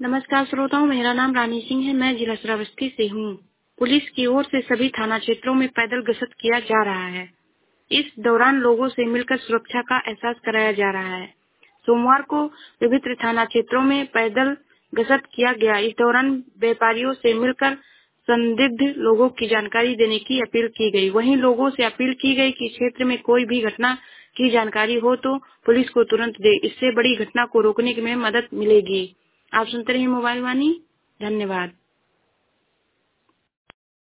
नमस्कार श्रोताओं, मेरा नाम रानी सिंह है। मैं जिला श्रावस्ती से हूँ। पुलिस की ओर से सभी थाना क्षेत्रों में पैदल गश्त किया जा रहा है। इस दौरान लोगों से मिलकर सुरक्षा का एहसास कराया जा रहा है। सोमवार को विभिन्न थाना क्षेत्रों में पैदल गश्त किया गया। इस दौरान व्यापारियों से मिलकर संदिग्ध लोगों की जानकारी देने की अपील की गई। वहीं लोगों से अपील की गई कि क्षेत्र में कोई भी घटना की जानकारी हो तो पुलिस को तुरंत दे। इससे बड़ी घटना को रोकने में मदद मिलेगी। आप सुनते रहिए मोबाइल वाणी। धन्यवाद।